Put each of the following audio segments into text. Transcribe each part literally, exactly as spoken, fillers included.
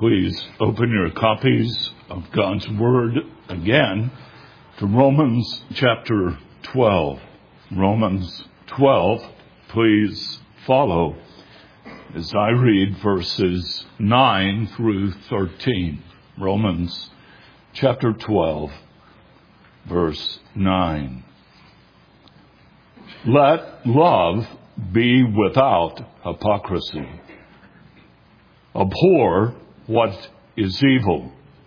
Please open your copies of God's Word again to Romans chapter twelve. Romans twelve, please follow as I read verses nine through thirteen. Romans chapter twelve, verse nine. Let love be without hypocrisy. Abhor what is evil.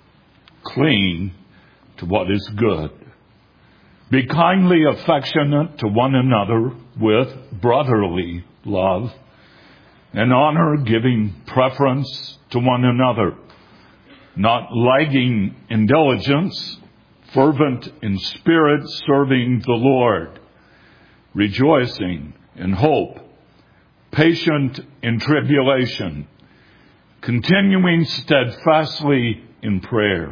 Cling to what is good. Be kindly affectionate to one another with brotherly love, and honor, giving preference to one another, not lagging in diligence, fervent in spirit, serving the Lord, rejoicing in hope, patient in tribulation, continuing steadfastly in prayer,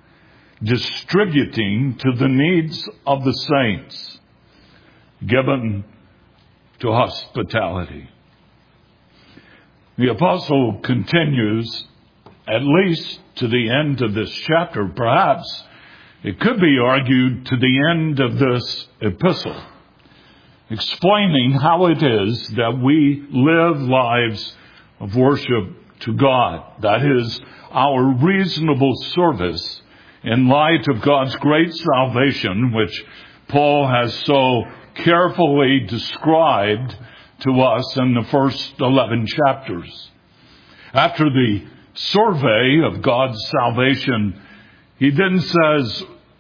distributing to the needs of the saints, given to hospitality. The apostle continues, at least to the end of this chapter. Perhaps it could be argued to the end of this epistle, explaining how it is that we live lives of worship to God. That is our reasonable service in light of God's great salvation, which Paul has so carefully described to us in the first eleven chapters. After the survey of God's salvation, he then says,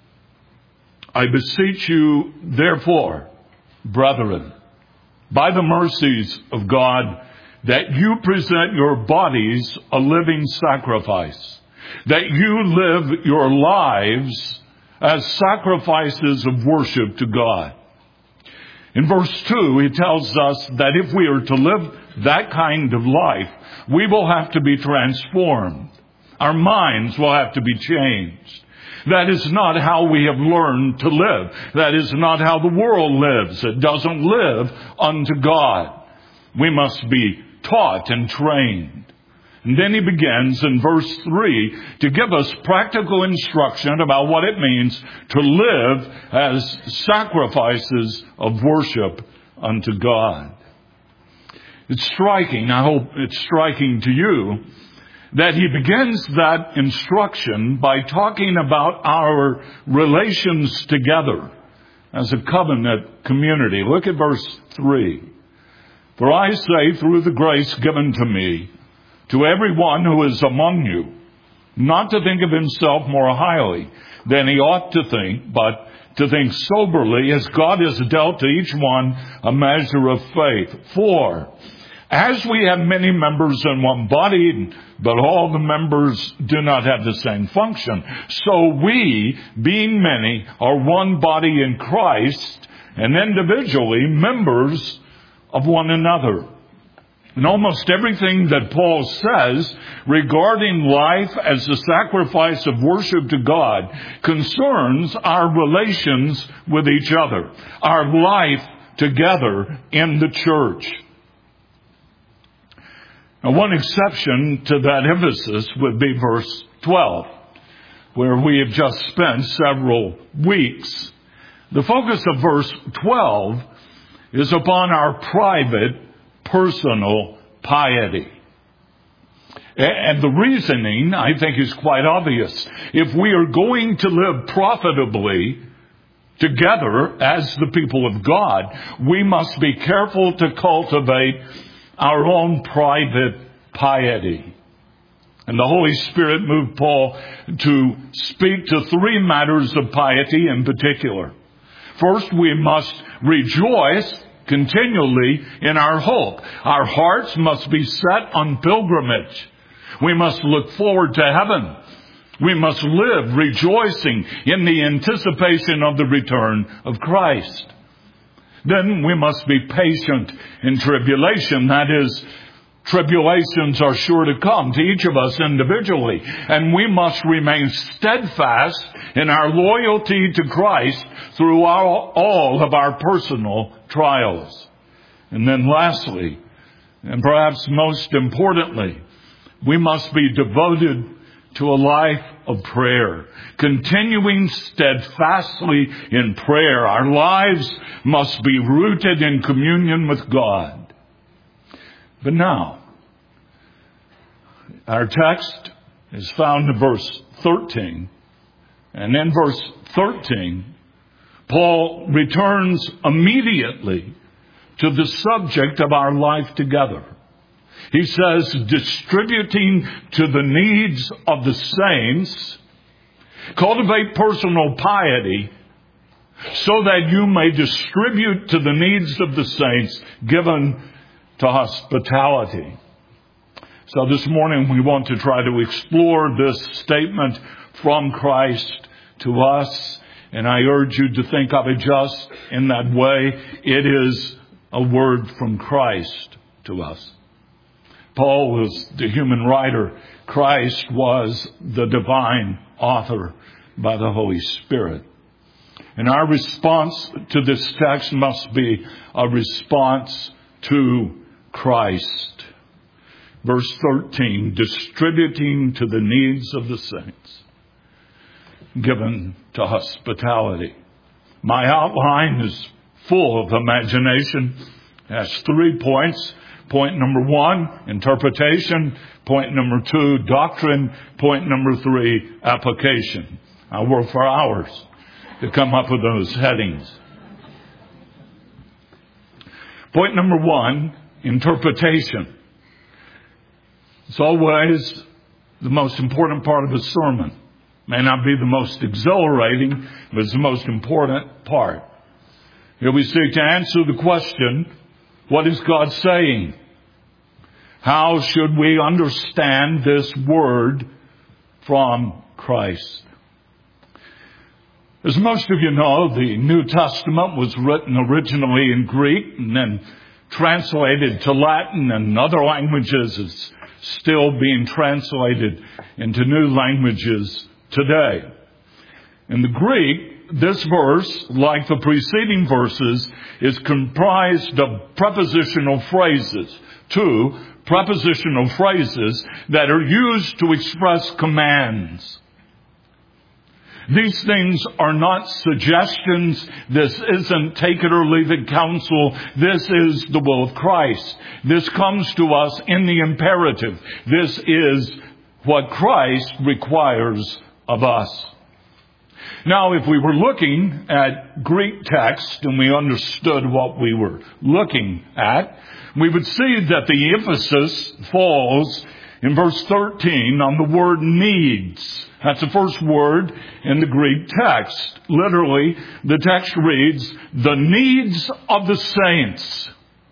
I beseech you, therefore, brethren, by the mercies of God, that you present your bodies a living sacrifice, that you live your lives as sacrifices of worship to God. In verse two, he tells us that if we are to live that kind of life, we will have to be transformed. Our minds will have to be changed. That is not how we have learned to live. That is not how the world lives. It doesn't live unto God. We must be taught and trained. And then he begins in verse three to give us practical instruction about what it means to live as sacrifices of worship unto God. It's striking, I hope it's striking to you, that he begins that instruction by talking about our relations together as a covenant community. Look at verse three. For I say, through the grace given to me, to everyone who is among you, not to think of himself more highly than he ought to think, but to think soberly, as God has dealt to each one a measure of faith. For as we have many members in one body, but all the members do not have the same function, so we, being many, are one body in Christ, and individually members of one another. And almost everything that Paul says regarding life as a sacrifice of worship to God concerns our relations with each other, our life together in the church. Now, one exception to that emphasis would be verse twelve, where we have just spent several weeks. The focus of verse twelve is upon our private, personal piety. And the reasoning, I think, is quite obvious. If we are going to live profitably together as the people of God, we must be careful to cultivate our own private piety. And the Holy Spirit moved Paul to speak to three matters of piety in particular. First, we must rejoice continually in our hope. Our hearts must be set on pilgrimage. We must look forward to heaven. We must live rejoicing in the anticipation of the return of Christ. Then we must be patient in tribulation. That is, tribulations are sure to come to each of us individually. And we must remain steadfast in our loyalty to Christ through all, all of our personal trials. And then lastly, and perhaps most importantly, we must be devoted to a life of prayer, continuing steadfastly in prayer. Our lives must be rooted in communion with God. But now, our text is found in verse thirteen. And in verse thirteen, Paul returns immediately to the subject of our life together. He says, distributing to the needs of the saints, cultivate personal piety so that you may distribute to the needs of the saints, given to hospitality. So this morning we want to try to explore this statement from Christ to us, and I urge you to think of it just in that way. It is a word from Christ to us. Paul was the human writer. Christ was the divine author by the Holy Spirit. And our response to this text must be a response to Christ. Verse thirteen, distributing to the needs of the saints, given to hospitality. My outline is full of imagination. It has three points. Point number one, interpretation. Point number two, doctrine. Point number three, application. I work for hours to come up with those headings. Point number one, interpretation. It's always the most important part of a sermon. May not be the most exhilarating, but it's the most important part. Here we seek to answer the question, what is God saying? How should we understand this word from Christ? As most of you know, the New Testament was written originally in Greek and then translated to Latin and other languages. Is still being translated into new languages today. In the Greek, this verse, like the preceding verses, is comprised of prepositional phrases. Two prepositional phrases that are used to express commands. These things are not suggestions. This isn't take it or leave it counsel. This is the will of Christ. This comes to us in the imperative. This is what Christ requires of us. Now, if we were looking at Greek text and we understood what we were looking at, we would see that the emphasis falls in verse thirteen on the word needs. That's the first word in the Greek text. Literally, the text reads, the needs of the saints,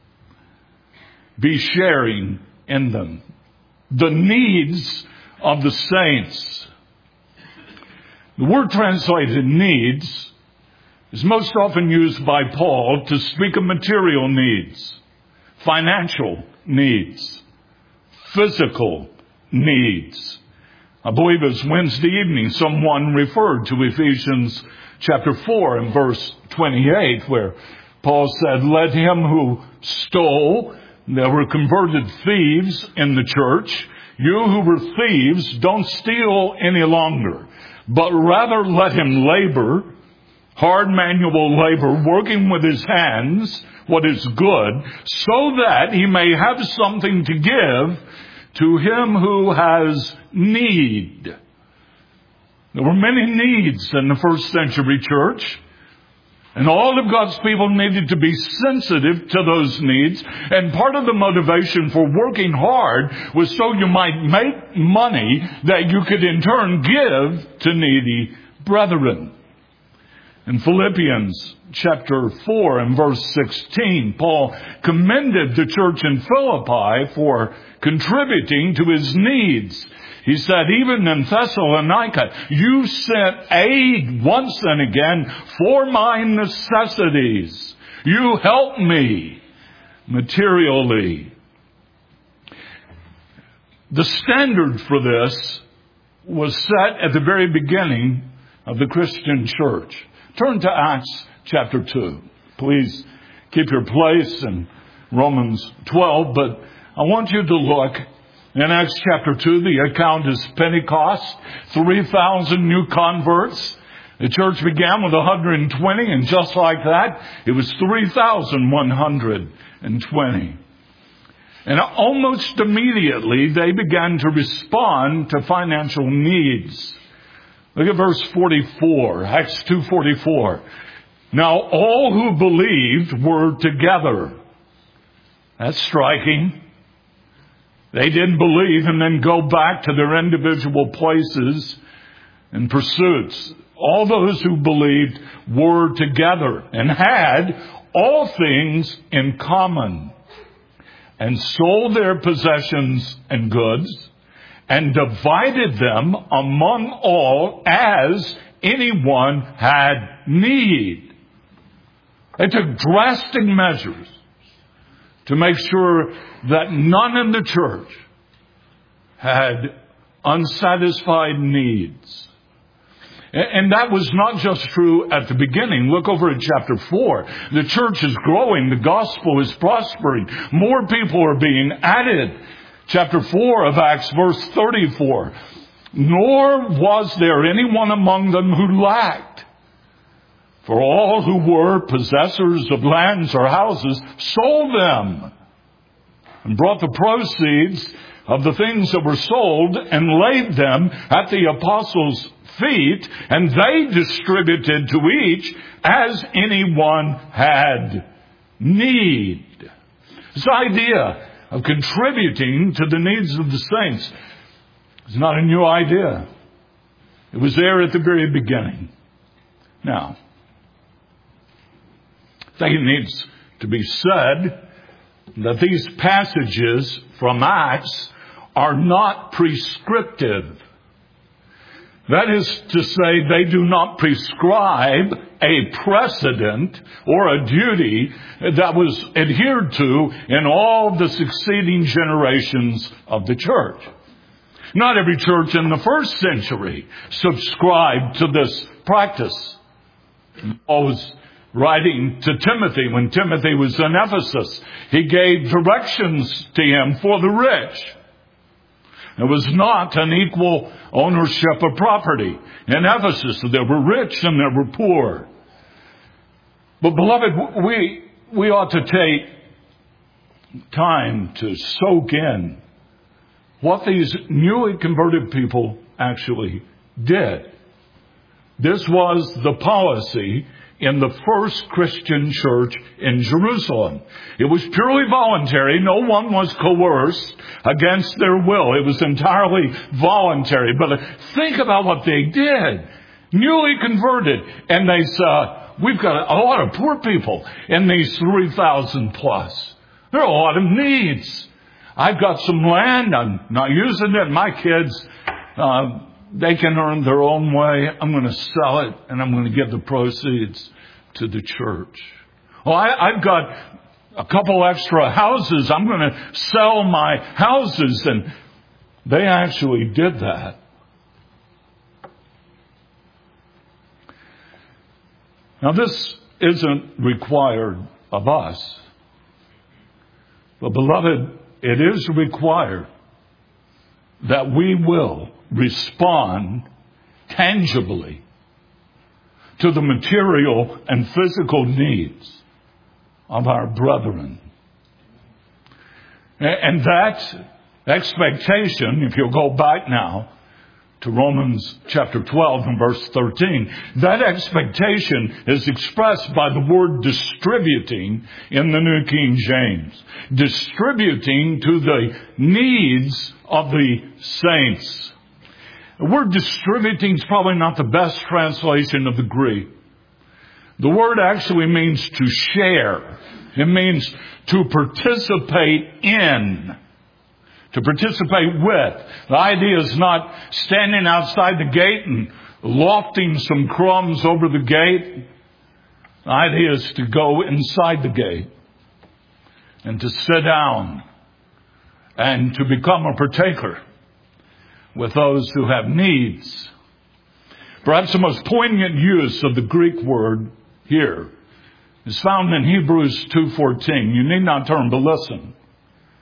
be sharing in them. The needs of the saints. The word translated needs is most often used by Paul to speak of material needs, financial needs, physical needs. I believe it was Wednesday evening someone referred to Ephesians chapter four and verse twenty-eight, where Paul said, let him who stole, there were converted thieves in the church, you who were thieves, don't steal any longer, but rather let him labor, hard manual labor, working with his hands what is good, so that he may have something to give to him who has need. There were many needs in the first century church, and all of God's people needed to be sensitive to those needs. And part of the motivation for working hard was so you might make money that you could in turn give to needy brethren. In Philippians chapter four and verse sixteen, Paul commended the church in Philippi for contributing to his needs. He said, even in Thessalonica, you sent aid once and again for my necessities. You helped me materially. The standard for this was set at the very beginning of the Christian church. Turn to Acts chapter two. Please keep your place in Romans twelve, but I want you to look In Acts chapter two, the account is Pentecost, three thousand new converts. The church began with one hundred twenty, and just like that, it was three thousand one hundred twenty. And almost immediately, they began to respond to financial needs. Look at verse forty-four, Acts two forty-four. Now all who believed were together. That's striking. They didn't believe and then go back to their individual places and pursuits. All those who believed were together and had all things in common, and sold their possessions and goods, and divided them among all as anyone had need. They took drastic measures to make sure that none in the church had unsatisfied needs. And that was not just true at the beginning. Look over at chapter four. The church is growing. The gospel is prospering. More people are being added. Chapter four of Acts, verse thirty-four. Nor was there anyone among them who lacked. For all who were possessors of lands or houses sold them and brought the proceeds of the things that were sold and laid them at the apostles' feet, and they distributed to each as anyone had need. This idea of contributing to the needs of the saints is not a new idea. It was there at the very beginning. Now, I think it needs to be said that these passages from Acts are not prescriptive. That is to say, they do not prescribe a precedent or a duty that was adhered to in all the succeeding generations of the church. Not every church in the first century subscribed to this practice. Paul was writing to Timothy when Timothy was in Ephesus. He gave directions to him for the rich. It was not an equal ownership of property. In Ephesus, there were rich and there were poor. But beloved, we, we ought to take time to soak in what these newly converted people actually did. This was the policy in the first Christian church in Jerusalem. It was purely voluntary. No one was coerced against their will. It was entirely voluntary. But think about what they did. Newly converted. And they said, we've got a lot of poor people in these three thousand plus. There are a lot of needs. I've got some land. I'm not using it. My kids, uh, they can earn their own way. I'm going to sell it, and I'm going to give the proceeds to the church. Oh, I, I've got a couple extra houses. I'm going to sell my houses. And they actually did that. Now, this isn't required of us. But, beloved, it is required that we will respond tangibly to the material and physical needs of our brethren. And that expectation, if you'll go back now to Romans chapter twelve and verse thirteen, that expectation is expressed by the word distributing in the New King James. Distributing to the needs of the saints. The word distributing is probably not the best translation of the Greek. The word actually means to share. It means to participate in. To participate with. The idea is not standing outside the gate and lofting some crumbs over the gate. The idea is to go inside the gate and to sit down and to become a partaker with those who have needs. Perhaps the most poignant use of the Greek word here is found in Hebrews two fourteen. You need not turn, but listen.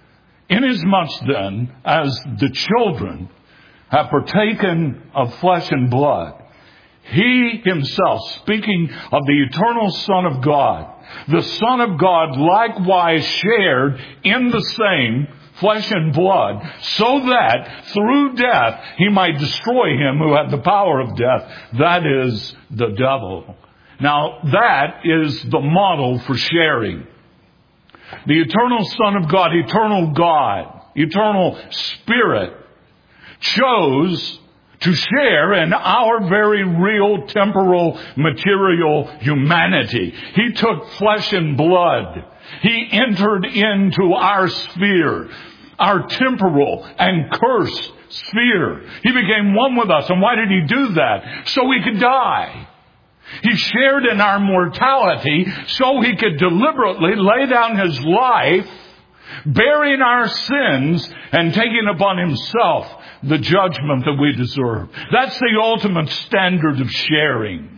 Inasmuch then as the children have partaken of flesh and blood, he himself, speaking of the eternal Son of God, the Son of God likewise shared in the same flesh and blood, so that through death he might destroy him who had the power of death, that is, the devil. Now, that is the model for sharing. The eternal Son of God, eternal God, eternal Spirit, chose to share in our very real, temporal, material humanity. He took flesh and blood. He entered into our sphere, our temporal and cursed sphere. He became one with us. And why did he do that? So he could die. He shared in our mortality so he could deliberately lay down his life, bearing our sins and taking upon himself the judgment that we deserve. That's the ultimate standard of sharing.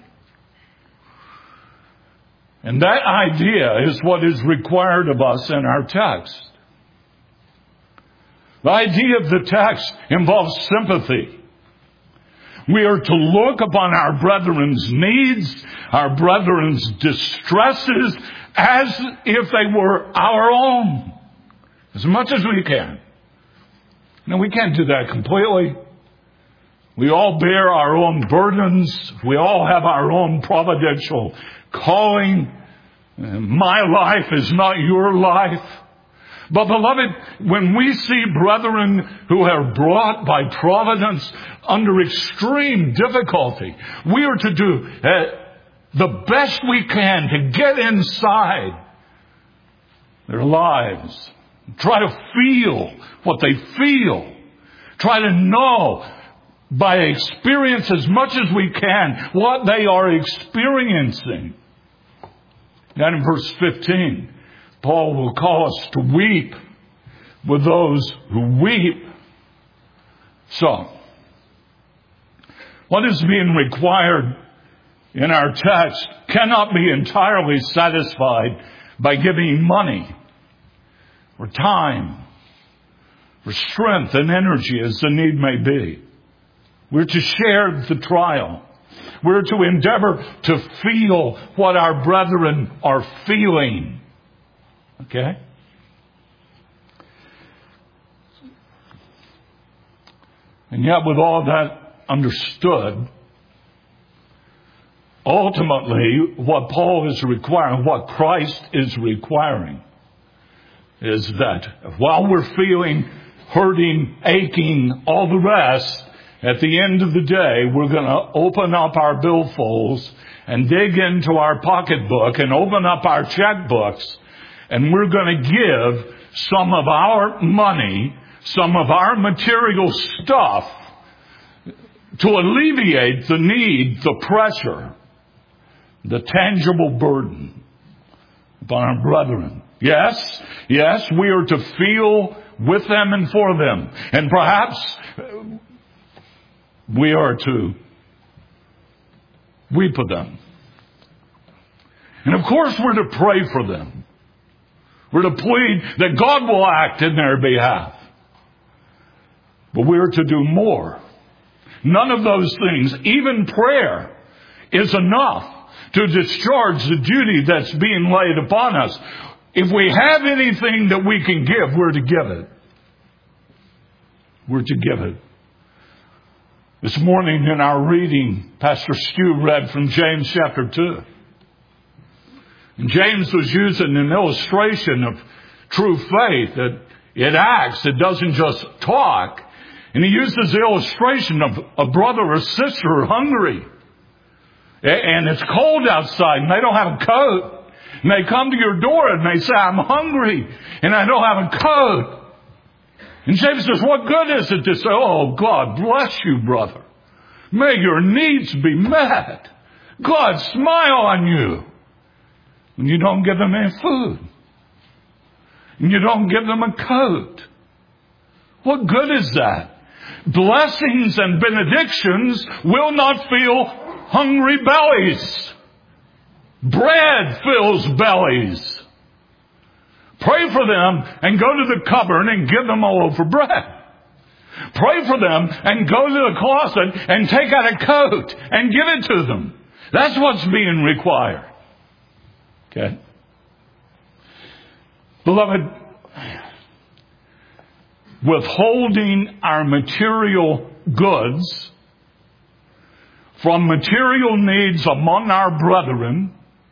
And that idea is what is required of us in our text. The idea of the text involves sympathy. We are to look upon our brethren's needs, our brethren's distresses, as if they were our own, as much as we can. Now, we can't do that completely. We all bear our own burdens. We all have our own providential calling. My life is not your life. But beloved, when we see brethren who are brought by providence under extreme difficulty, we are to do uh, the best we can to get inside their lives. Try to feel what they feel. Try to know by experience as much as we can what they are experiencing. And in verse fifteen, Paul will call us to weep with those who weep. So, what is being required in our text cannot be entirely satisfied by giving money or time or strength and energy as the need may be. We're to share the trial. We're to endeavor to feel what our brethren are feeling. Okay? And yet, with all that understood, ultimately, what Paul is requiring, what Christ is requiring, is that while we're feeling hurting, aching, all the rest, at the end of the day, we're going to open up our billfolds and dig into our pocketbook and open up our checkbooks, and we're going to give some of our money, some of our material stuff to alleviate the need, the pressure, the tangible burden upon our brethren. Yes, yes, we are to feel with them and for them. And perhaps we are to weep with them. And of course we're to pray for them. We're to plead that God will act in their behalf. But we're to do more. None of those things, even prayer, is enough to discharge the duty that's being laid upon us. If we have anything that we can give, we're to give it. We're to give it. This morning in our reading, Pastor Stu read from James chapter two. And James was using an illustration of true faith, that it acts, it doesn't just talk. And he uses the illustration of a brother or sister hungry. And it's cold outside and they don't have a coat. And they come to your door and they say, I'm hungry and I don't have a coat. And James says, what good is it to say, oh, God bless you, brother. May your needs be met. God smile on you. And you don't give them any food. And you don't give them a coat. What good is that? Blessings and benedictions will not fill hungry bellies. Bread fills bellies. Pray for them and go to the cupboard and give them a loaf of bread. Pray for them and go to the closet and take out a coat and give it to them. That's what's being required. Okay? Beloved, withholding our material goods from material needs among our brethren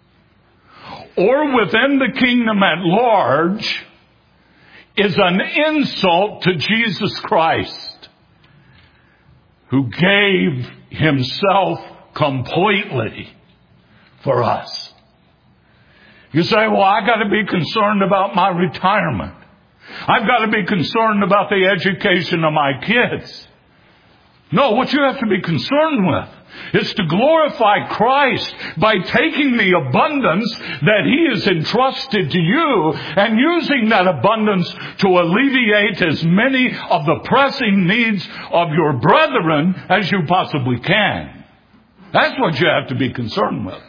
or within the kingdom at large is an insult to Jesus Christ, who gave himself completely for us. You say, well, I got to be concerned about my retirement. I've got to be concerned about the education of my kids. No, what you have to be concerned with is to glorify Christ by taking the abundance that he has entrusted to you and using that abundance to alleviate as many of the pressing needs of your brethren as you possibly can. That's what you have to be concerned with.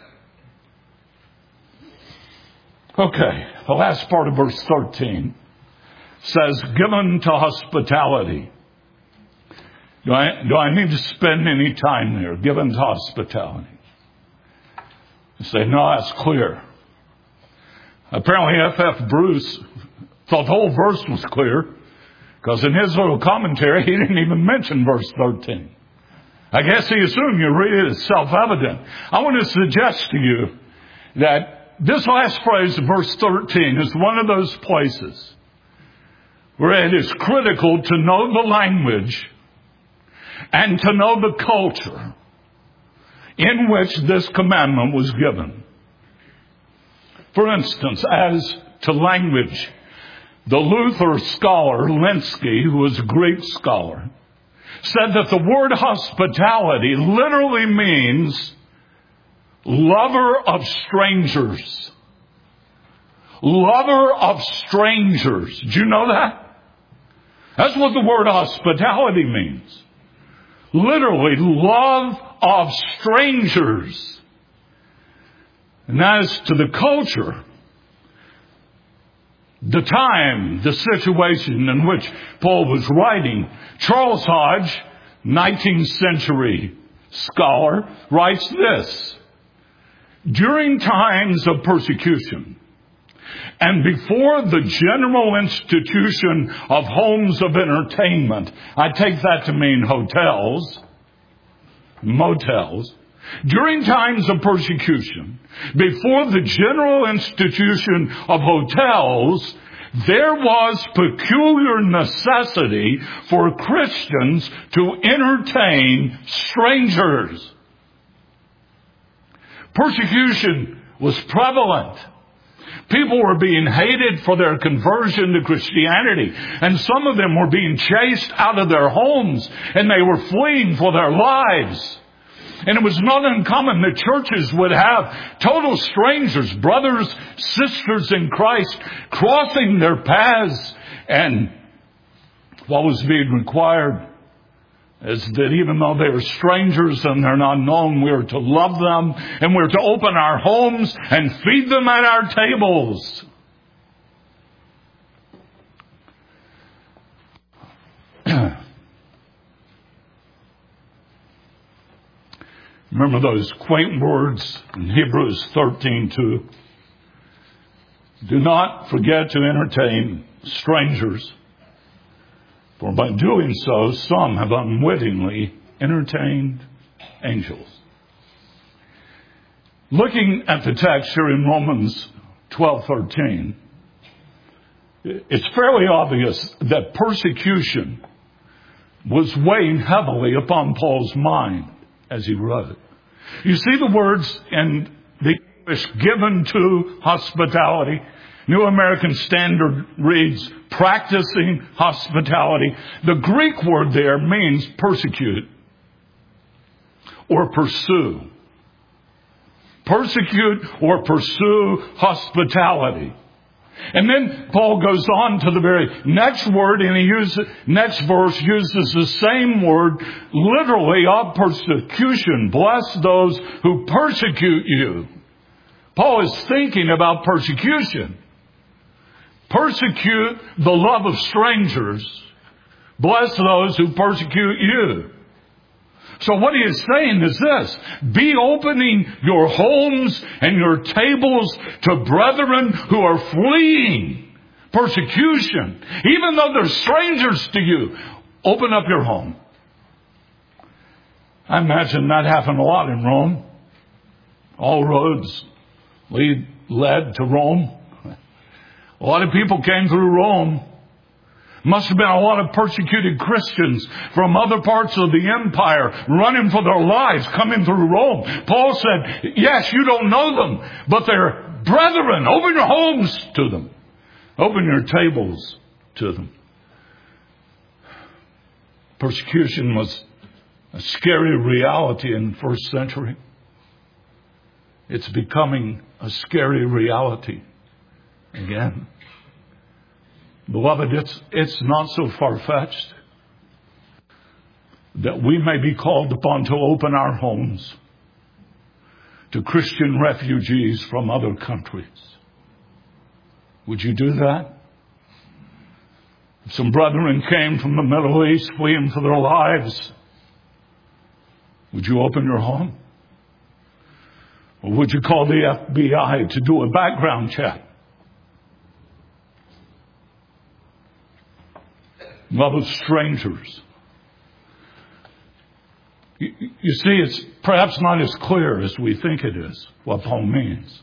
Okay, the last part of verse thirteen says, given to hospitality. Do I, do I need to spend any time there? Given to hospitality. You say, no, that's clear. Apparently F F Bruce thought the whole verse was clear, because in his little commentary, he didn't even mention verse thirteen. I guess he assumed you read it as self-evident. I want to suggest to you that this last phrase of verse thirteen is one of those places where it is critical to know the language and to know the culture in which this commandment was given. For instance, as to language, the Luther scholar Lenski, who was a Greek scholar, said that the word hospitality literally means lover of strangers. Lover of strangers. Did you know that? That's what the word hospitality means. Literally, love of strangers. And as to the culture, the time, the situation in which Paul was writing, Charles Hodge, nineteenth century scholar, writes this: during times of persecution, and before the general institution of homes of entertainment, I take that to mean hotels, motels. During times of persecution, before the general institution of hotels, there was peculiar necessity for Christians to entertain strangers. Persecution was prevalent. People were being hated for their conversion to Christianity, and some of them were being chased out of their homes, and they were fleeing for their lives. And it was not uncommon that churches would have total strangers, brothers, sisters in Christ, crossing their paths. And what was being required is that even though they are strangers and they're not known, we are to love them, and we're to open our homes and feed them at our tables. Remember those quaint words in Hebrews thirteen two. Do not forget to entertain strangers, for by doing so, some have unwittingly entertained angels. Looking at the text here in Romans twelve thirteen, it's fairly obvious that persecution was weighing heavily upon Paul's mind as he wrote. You see the words in the English, given to hospitality. New American Standard reads, practicing hospitality. The Greek word there means persecute or pursue. Persecute or pursue hospitality. And then Paul goes on to the very next word, and he uses, next verse uses the same word, literally, of persecution. Bless those who persecute you. Paul is thinking about persecution. persecute the love of strangers, bless those who persecute you. So what he is saying is this: be opening your homes and your tables to brethren who are fleeing persecution. Even though they're strangers to you, open up your home. I imagine that happened a lot in Rome. All roads lead, led to Rome. A lot of people came through Rome. Must have been a lot of persecuted Christians from other parts of the empire running for their lives coming through Rome. Paul said, yes, you don't know them, but they're brethren. Open your homes to them. Open your tables to them. Persecution was a scary reality in the first century. It's becoming a scary reality again. Beloved, it's, it's not so far-fetched that we may be called upon to open our homes to Christian refugees from other countries. Would you do that? If some brethren came from the Middle East fleeing for their lives, would you open your home? Or would you call the F B I to do a background check? Love of strangers. You, you see, it's perhaps not as clear as we think it is what Paul means.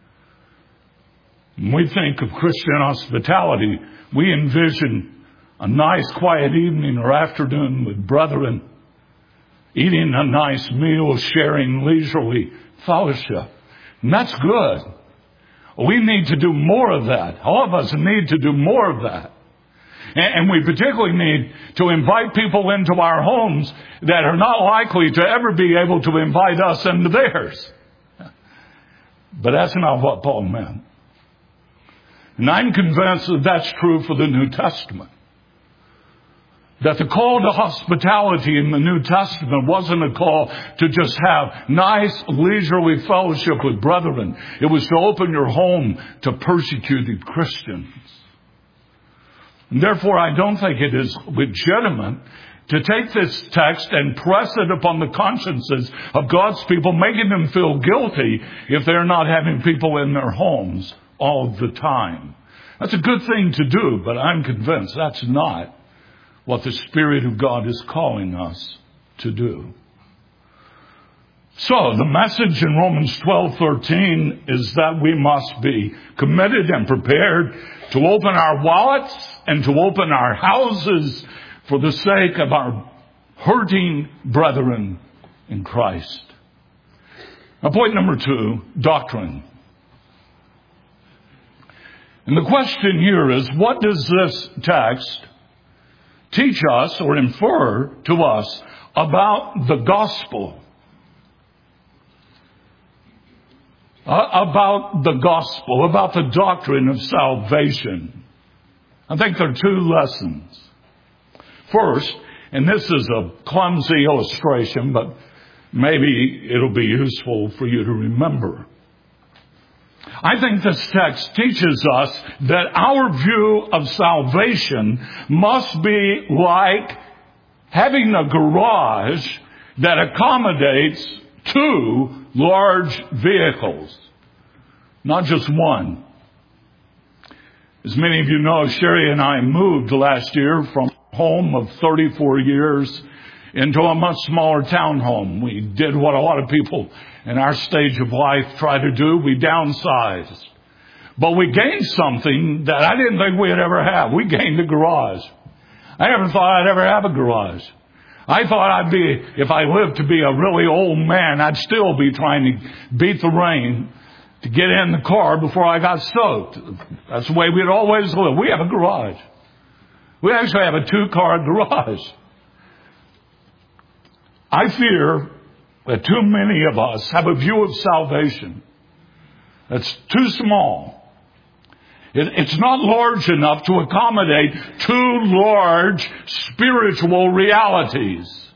When we think of Christian hospitality, we envision a nice quiet evening or afternoon with brethren, eating a nice meal, sharing leisurely fellowship. And that's good. We need to do more of that. All of us need to do more of that. And we particularly need to invite people into our homes that are not likely to ever be able to invite us into theirs. But that's not what Paul meant. And I'm convinced that that's true for the New Testament. That the call to hospitality in the New Testament wasn't a call to just have nice, leisurely fellowship with brethren. It was to open your home to persecuted Christians. And therefore, I don't think it is legitimate to take this text and press it upon the consciences of God's people, making them feel guilty if they're not having people in their homes all the time. That's a good thing to do, but I'm convinced that's not what the Spirit of God is calling us to do. So, the message in Romans twelve thirteen is that we must be committed and prepared to open our wallets and to open our houses for the sake of our hurting brethren in Christ. Now, point number two, doctrine. And the question here is, what does this text teach us or infer to us about the gospel? Uh, about the gospel, about the doctrine of salvation. I think there are two lessons. First, and this is a clumsy illustration, but maybe it'll be useful for you to remember. I think this text teaches us that our view of salvation must be like having a garage that accommodates two large vehicles, not just one. As many of you know, Sherry and I moved last year from a home of thirty-four years into a much smaller townhome. We did what a lot of people in our stage of life try to do. We downsized. But we gained something that I didn't think we'd ever have. We gained a garage. I never thought I'd ever have a garage. I thought I'd be, if I lived to be a really old man, I'd still be trying to beat the rain to get in the car before I got soaked. That's the way we'd always live. We have a garage. We actually have a two-car garage. I fear that too many of us have a view of salvation that's too small. It, it's not large enough to accommodate two large spiritual realities.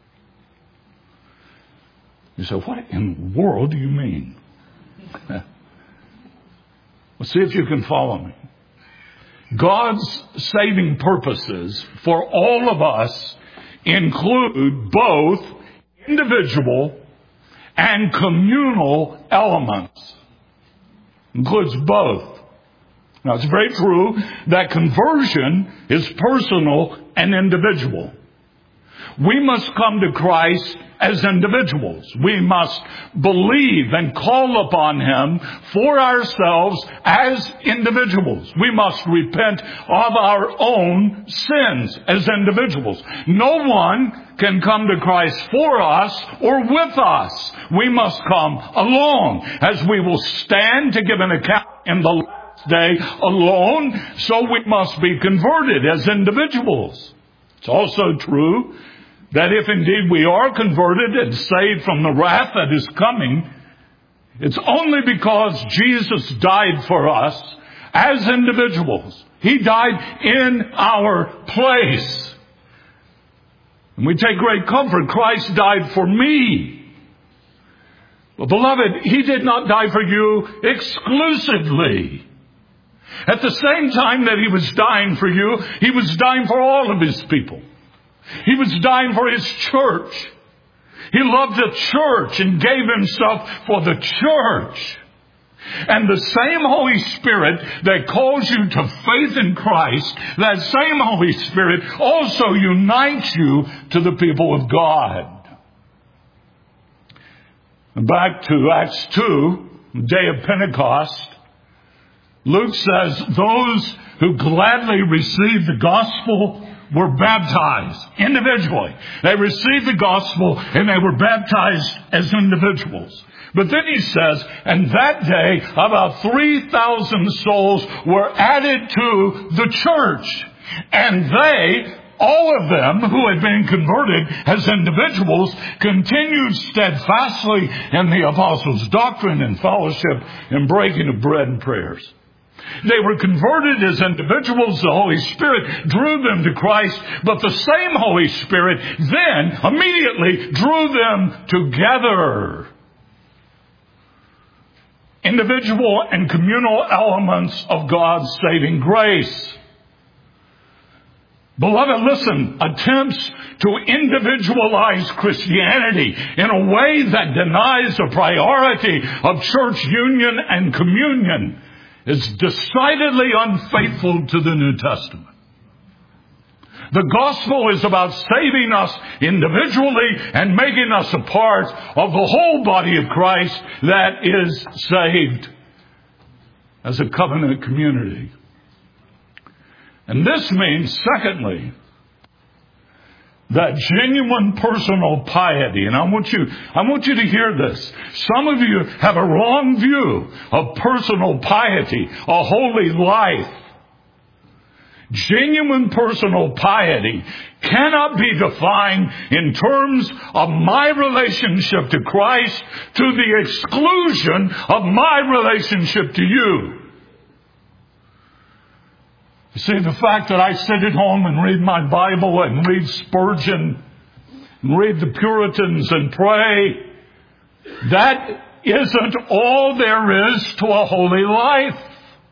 You say, what in the world do you mean? Well, see if you can follow me. God's saving purposes for all of us include both individual and communal elements. Includes both. Now, it's very true that conversion is personal and individual. We must come to Christ as individuals. We must believe and call upon Him for ourselves as individuals. We must repent of our own sins as individuals. No one can come to Christ for us or with us. We must come alone, as we will stand to give an account in the last day alone, so we must be converted as individuals. It's also true that if indeed we are converted and saved from the wrath that is coming, it's only because Jesus died for us as individuals. He died in our place. And we take great comfort. Christ died for me. Well, beloved, He did not die for you exclusively. At the same time that He was dying for you, He was dying for all of His people. He was dying for His church. He loved the church and gave Himself for the church. And the same Holy Spirit that calls you to faith in Christ, that same Holy Spirit also unites you to the people of God. Back to Acts two, the day of Pentecost, Luke says, those who gladly received the gospel were baptized individually. They received the gospel and they were baptized as individuals. But then he says, and that day about three thousand souls were added to the church. And they, all of them who had been converted as individuals, continued steadfastly in the apostles' doctrine and fellowship and breaking of bread and prayers. They were converted as individuals. The Holy Spirit drew them to Christ, but the same Holy Spirit then immediately drew them together. Individual and communal elements of God's saving grace. Beloved, listen, attempts to individualize Christianity in a way that denies the priority of church union and communion is decidedly unfaithful to the New Testament. The gospel is about saving us individually and making us a part of the whole body of Christ that is saved as a covenant community. And this means, secondly, that genuine personal piety, and I want you, I want you to hear this. Some of you have a wrong view of personal piety, a holy life. Genuine personal piety cannot be defined in terms of my relationship to Christ to the exclusion of my relationship to you. You see, the fact that I sit at home and read my Bible and read Spurgeon and read the Puritans and pray, that isn't all there is to a holy life.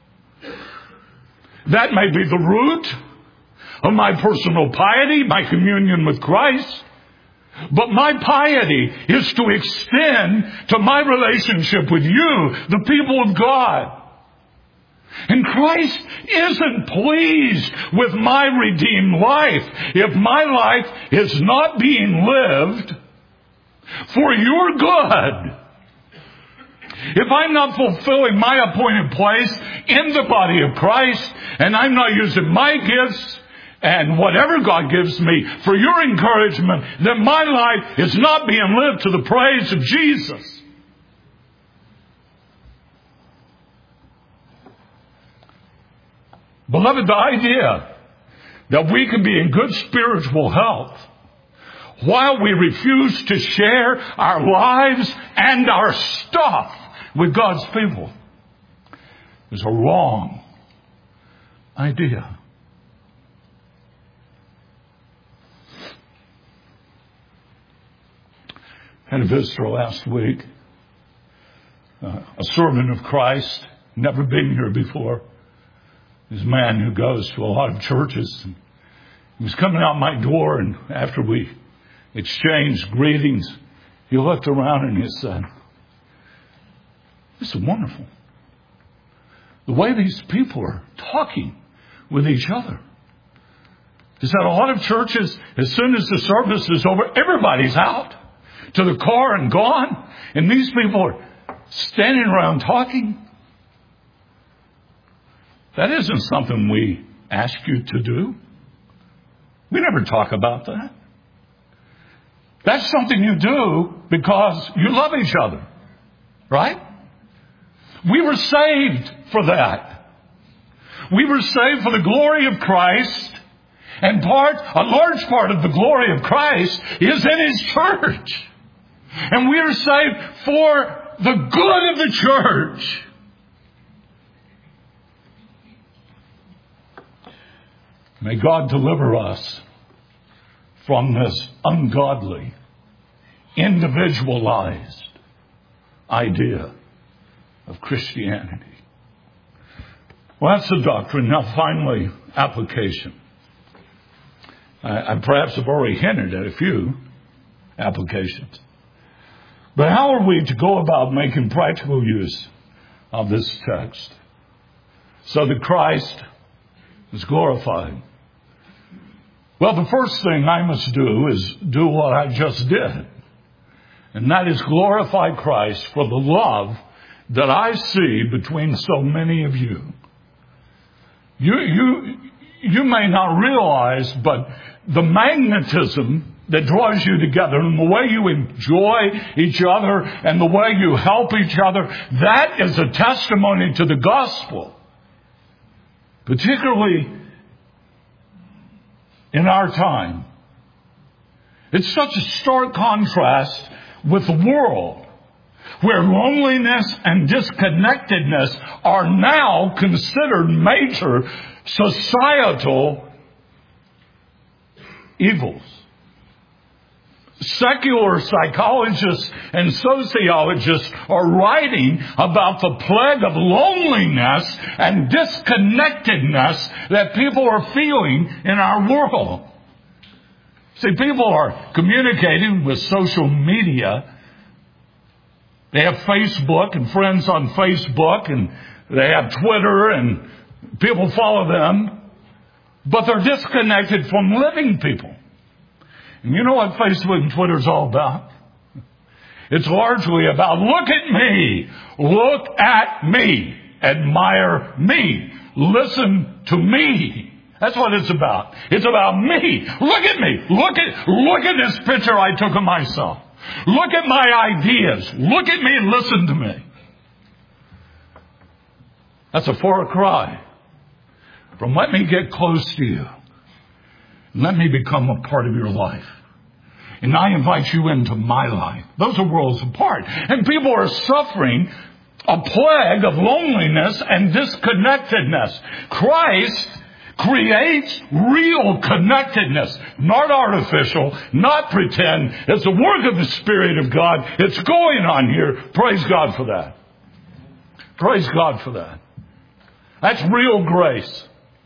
That may be the root of my personal piety, my communion with Christ. But my piety is to extend to my relationship with you, the people of God. And Christ isn't pleased with my redeemed life if my life is not being lived for your good. If I'm not fulfilling my appointed place in the body of Christ, and I'm not using my gifts and whatever God gives me for your encouragement, then my life is not being lived to the praise of Jesus. Beloved, the idea that we can be in good spiritual health while we refuse to share our lives and our stuff with God's people is a wrong idea. I had a visitor last week, uh, a servant of Christ, never been here before. There's a man who goes to a lot of churches. And he was coming out my door, and after we exchanged greetings, he looked around and he said, "This is wonderful. The way these people are talking with each other." He said, a lot of churches, as soon as the service is over, everybody's out to the car and gone. And these people are standing around talking. That isn't something we ask you to do. We never talk about that. That's something you do because you love each other. Right? We were saved for that. We were saved for the glory of Christ. And part, a large part of the glory of Christ is in His church. And we are saved for the good of the church. May God deliver us from this ungodly, individualized idea of Christianity. Well, that's the doctrine. Now, finally, application. I, I perhaps have already hinted at a few applications. But how are we to go about making practical use of this text so that Christ is glorified? Well, the first thing I must do is do what I just did. And that is glorify Christ for the love that I see between so many of you. You, you, you may not realize, but the magnetism that draws you together and the way you enjoy each other and the way you help each other, that is a testimony to the gospel. Particularly in our time. It's such a stark contrast with the world, where loneliness and disconnectedness are now considered major societal evils. Secular psychologists and sociologists are writing about the plague of loneliness and disconnectedness that people are feeling in our world. See, people are communicating with social media. They have Facebook and friends on Facebook, and they have Twitter, and people follow them. But they're disconnected from living people. And you know what Facebook and Twitter is all about? It's largely about, look at me, look at me, admire me, listen to me. That's what it's about. It's about me. Look at me. Look at, look at this picture I took of myself. Look at my ideas. Look at me and listen to me. That's a far cry from let me get close to you. Let me become a part of your life. And I invite you into my life. Those are worlds apart. And people are suffering a plague of loneliness and disconnectedness. Christ creates real connectedness, not artificial, not pretend. It's the work of the Spirit of God. It's going on here. Praise God for that. Praise God for that. That's real grace.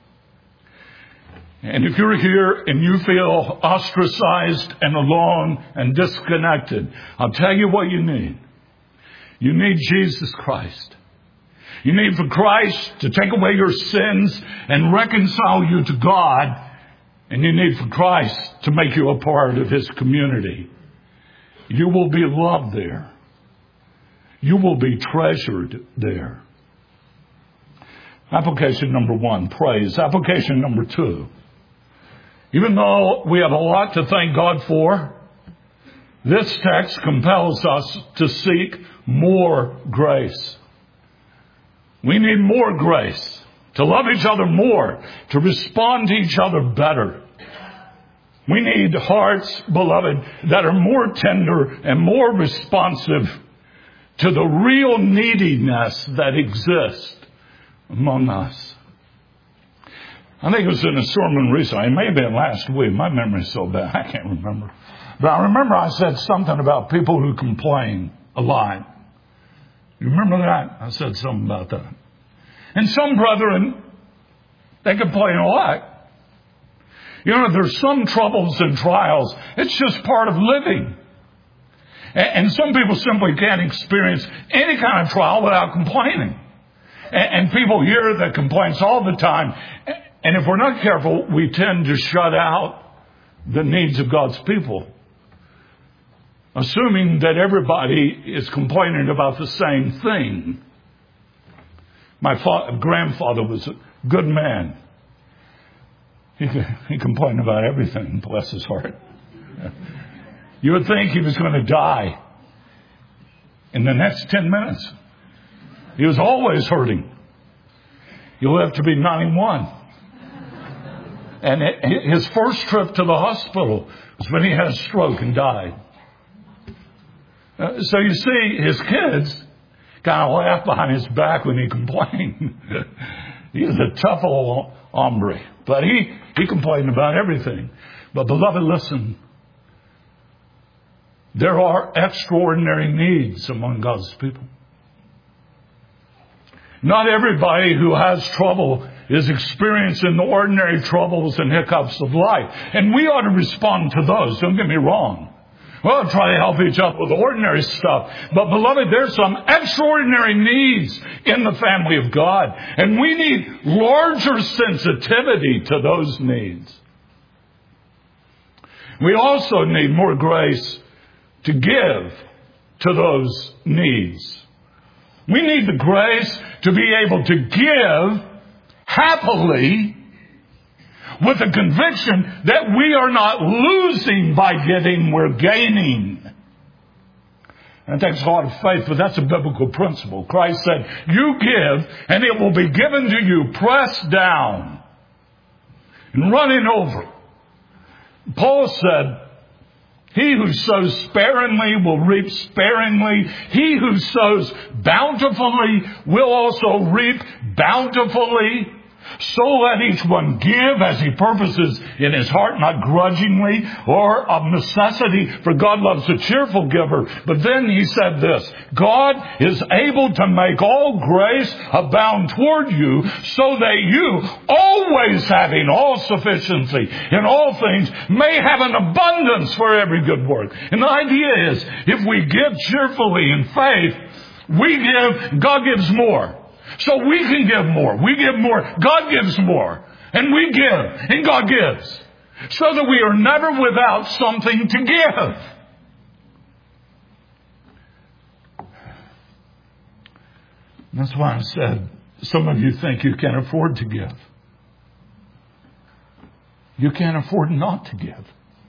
And if you're here and you feel ostracized and alone and disconnected, I'll tell you what you need. You need Jesus Christ. You need for Christ to take away your sins and reconcile you to God. And you need for Christ to make you a part of His community. You will be loved there. You will be treasured there. Application number one, praise. Application number two. Even though we have a lot to thank God for, this text compels us to seek more grace. We need more grace to love each other more, to respond to each other better. We need hearts, beloved, that are more tender and more responsive to the real neediness that exists among us. I think it was in a sermon recently. It may have been last week. My memory's so bad, I can't remember. But I remember I said something about people who complain a lot. You remember that? I said something about that. And some brethren They complain a lot. You know, there's some troubles and trials. It's just part of living. And some people simply can't experience any kind of trial without complaining. And people hear the complaints all the time. And if we're not careful, we tend to shut out the needs of God's people, assuming that everybody is complaining about the same thing. My fa- grandfather was a good man. He, he complained about everything, bless his heart. You would think he was going to die in the next ten minutes. He was always hurting. He lived to be ninety-one. And it, his first trip to the hospital was when he had a stroke and died. Uh, so you see, his kids kind of laughed behind his back when he complained. He was a tough old hombre. But he, he complained about everything. But beloved, listen. There are extraordinary needs among God's people. Not everybody who has trouble is experiencing the ordinary troubles and hiccups of life. And we ought to respond to those. Don't get me wrong. We'll try to help each other with ordinary stuff. But beloved, there's some extraordinary needs in the family of God. And we need larger sensitivity to those needs. We also need more grace to give to those needs. We need the grace to be able to give happily with the conviction that we are not losing by giving, we're gaining. And it takes a lot of faith, but that's a biblical principle. Christ said, you give and it will be given to you, pressed down and running over. Paul said, he who sows sparingly will reap sparingly. He who sows bountifully will also reap bountifully. So let each one give as he purposes in his heart, not grudgingly or of necessity, for God loves a cheerful giver. But then he said this, God is able to make all grace abound toward you, so that you, always having all sufficiency in all things, may have an abundance for every good work. And the idea is, if we give cheerfully in faith, we give, God gives more. So we can give more. We give more. God gives more. And we give. And God gives. So that we are never without something to give. That's why I said, some of you think you can't afford to give. You can't afford not to give.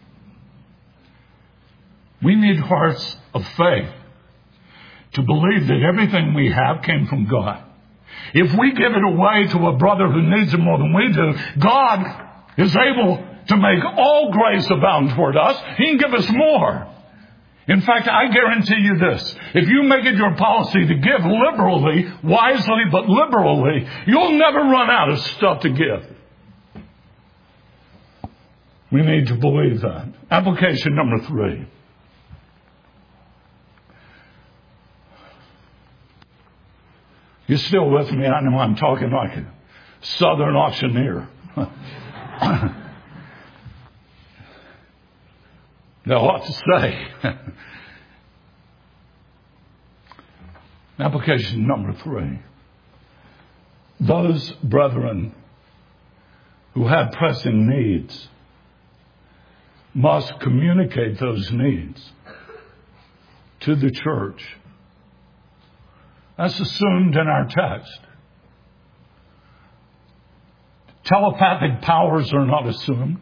We need hearts of faith to believe that everything we have came from God. If we give it away to a brother who needs it more than we do, God is able to make all grace abound toward us. He can give us more. In fact, I guarantee you this. If you make it your policy to give liberally, wisely, but liberally, you'll never run out of stuff to give. We need to believe that. Application number three. You still with me? I know I'm talking like a southern auctioneer. Got a lot to say. Application number three. Those brethren who have pressing needs must communicate those needs to the church. That's assumed in our text. Telepathic powers are not assumed.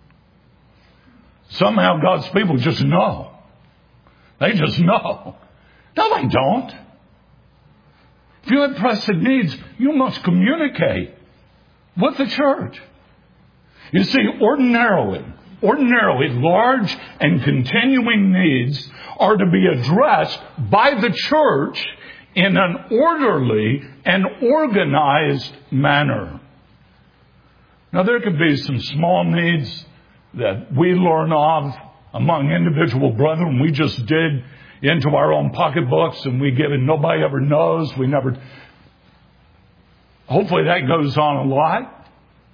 Somehow God's people just know. They just know. No, they don't. If you have pressing needs, you must communicate with the church. You see, ordinarily, ordinarily large and continuing needs are to be addressed by the church in an orderly and organized manner. Now, there could be some small needs that we learn of among individual brethren. We just dig into our own pocketbooks and we give it. Nobody ever knows. We never. Hopefully that goes on a lot.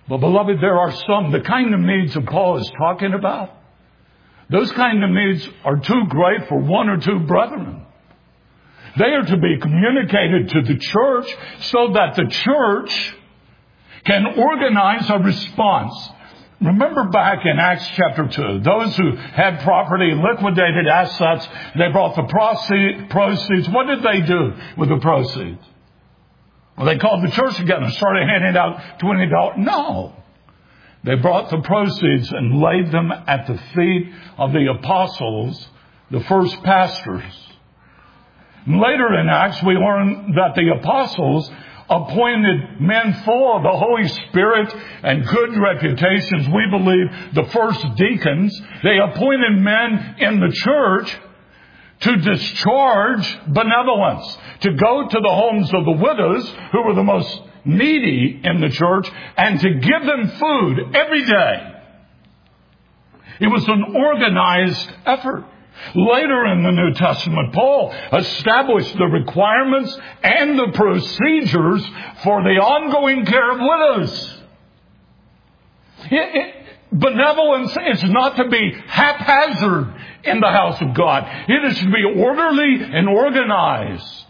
But beloved, there are some, the kind of needs that Paul is talking about, those kind of needs are too great for one or two brethren. They are to be communicated to the church so that the church can organize a response. Remember back in Acts chapter two, those who had property, liquidated assets, they brought the proceeds. What did they do with the proceeds? Well, they called the church together and started handing out twenty dollars. No. They brought the proceeds and laid them at the feet of the apostles, the first pastors. And later in Acts, we learn that the apostles appointed men full of the Holy Spirit and good reputations. We believe the first deacons. They appointed men in the church to discharge benevolence, to go to the homes of the widows who were the most needy in the church and to give them food every day. It was an organized effort. Later in the New Testament, Paul established the requirements and the procedures for the ongoing care of widows. It, it, benevolence is not to be haphazard in the house of God. It is to be orderly and organized.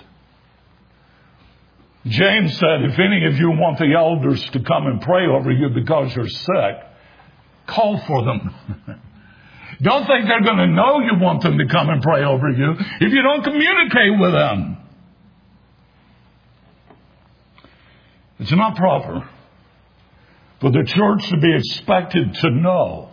James said, if any of you want the elders to come and pray over you because you're sick, call for them. Don't think they're going to know you want them to come and pray over you if you don't communicate with them. It's not proper for the church to be expected to know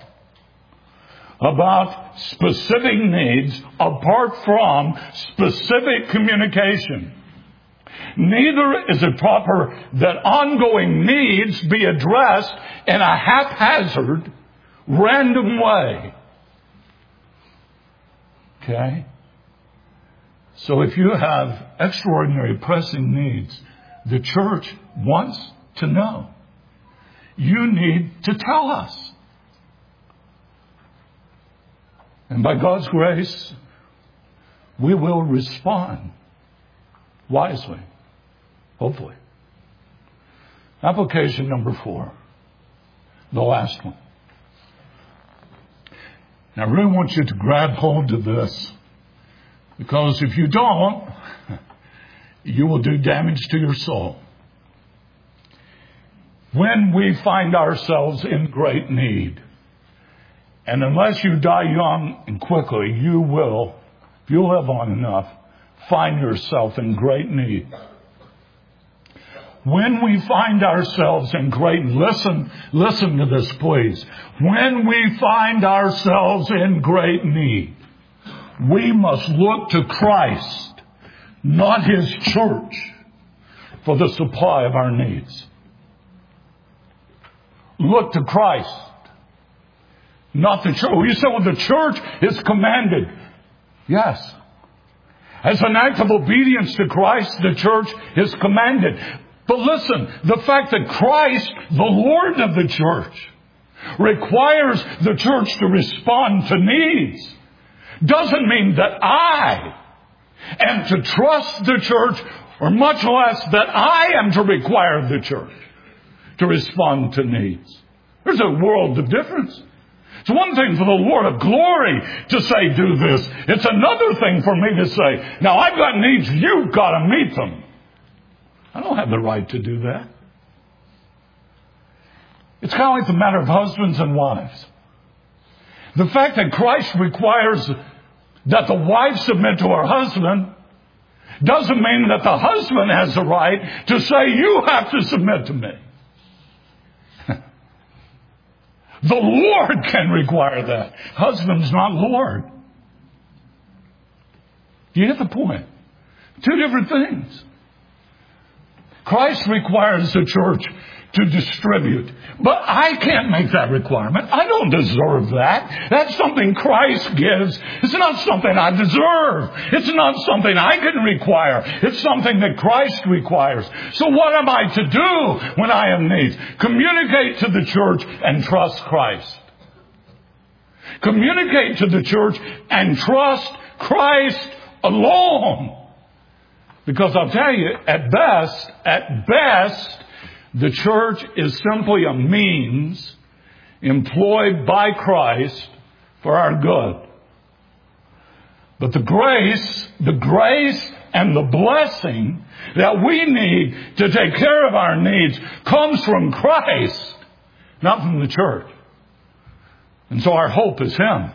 about specific needs apart from specific communication. Neither is it proper that ongoing needs be addressed in a haphazard, random way. Okay? So if you have extraordinary pressing needs, the church wants to know. You need to tell us. And by God's grace, we will respond wisely, hopefully. Application number four, the last one. Now, I really want you to grab hold of this, because if you don't, you will do damage to your soul. When we find ourselves in great need, and unless you die young and quickly, you will, if you live long enough, find yourself in great need. When we find ourselves in great, listen, listen to this please. When we find ourselves in great need, we must look to Christ, not His church, for the supply of our needs. Look to Christ, not the church. You say, well, the church is commanded. Yes. As an act of obedience to Christ, the church is commanded. But listen, the fact that Christ, the Lord of the church, requires the church to respond to needs doesn't mean that I am to trust the church, or much less that I am to require the church to respond to needs. There's a world of difference. It's one thing for the Lord of glory to say, do this. It's another thing for me to say, now I've got needs, you've got to meet them. I don't have the right to do that. It's kind of like the matter of husbands and wives. The fact that Christ requires that the wife submit to her husband doesn't mean that the husband has the right to say, you have to submit to me. The Lord can require that. Husband's not Lord. Do you get the point? Two different things. Christ requires the church to distribute. But I can't make that requirement. I don't deserve that. That's something Christ gives. It's not something I deserve. It's not something I can require. It's something that Christ requires. So what am I to do when I have needs? Communicate to the church and trust Christ. Communicate to the church and trust Christ alone. Because I'll tell you, at best, at best, The church is simply a means employed by Christ for our good. But the grace, the grace and the blessing that we need to take care of our needs comes from Christ, not from the church. And so our hope is Him.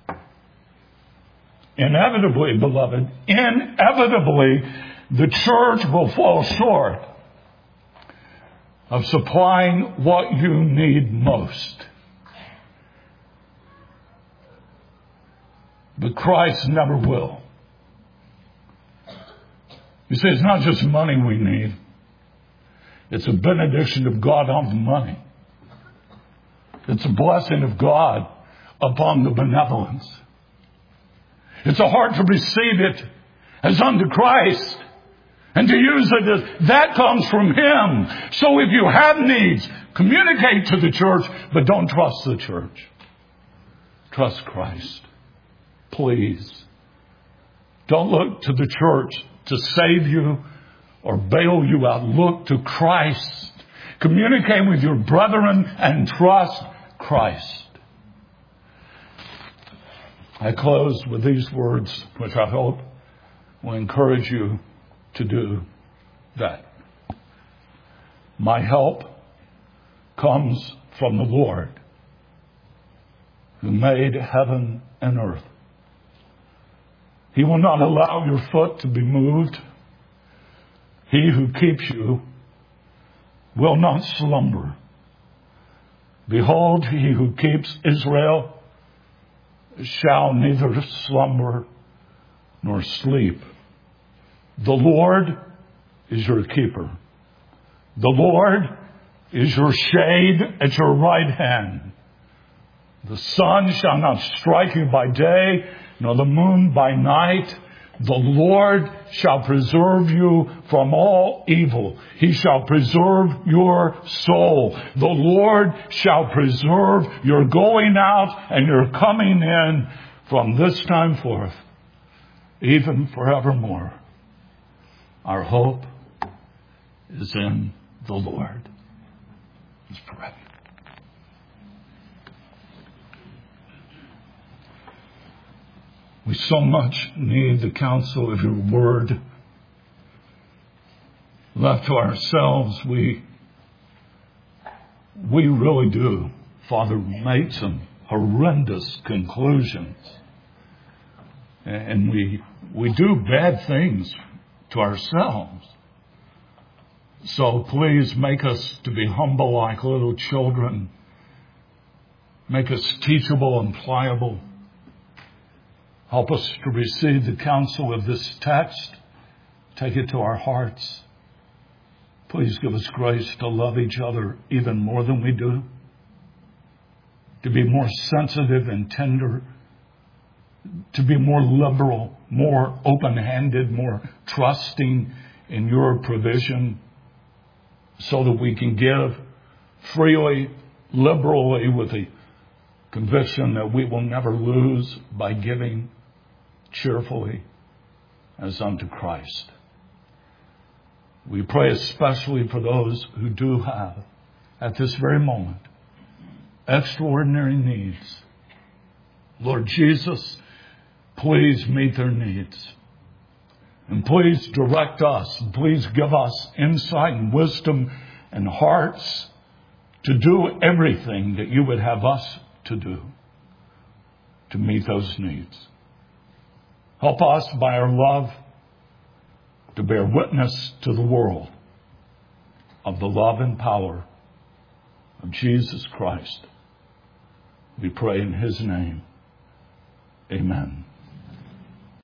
Inevitably, beloved, inevitably, the church will fall short of supplying what you need most. But Christ never will. You see, it's not just money we need. It's a benediction of God on the money. It's a blessing of God upon the benevolence. It's a heart to receive it as unto Christ and to use it as that comes from Him. So if you have needs, communicate to the church, but don't trust the church. Trust Christ. Please. Don't look to the church to save you or bail you out. Look to Christ. Communicate with your brethren and trust Christ. I close with these words, which I hope will encourage you to do that. My help comes from the Lord, who made heaven and earth. He will not allow your foot to be moved. He who keeps you will not slumber. Behold, he who keeps Israel shall neither slumber nor sleep. The Lord is your keeper. The Lord is your shade at your right hand. The sun shall not strike you by day, nor the moon by night. The Lord shall preserve you from all evil. He shall preserve your soul. The Lord shall preserve your going out and your coming in from this time forth, even forevermore. Our hope is in the Lord. Let's pray. We so much need the counsel of your word. Left to ourselves, we, we really do, Father, make some horrendous conclusions. And we, we do bad things to ourselves. So please make us to be humble like little children. Make us teachable and pliable. Help us to receive the counsel of this text. Take it to our hearts. Please give us grace to love each other even more than we do. To be more sensitive and tender. To be more liberal, more open-handed, more trusting in your provision, so that we can give freely, liberally, with the conviction that we will never lose by giving cheerfully as unto Christ. We pray especially for those who do have, at this very moment, extraordinary needs. Lord Jesus, please meet their needs. And please direct us. And please give us insight and wisdom and hearts to do everything that you would have us to do to meet those needs. Help us by our love to bear witness to the world of the love and power of Jesus Christ. We pray in His name. Amen.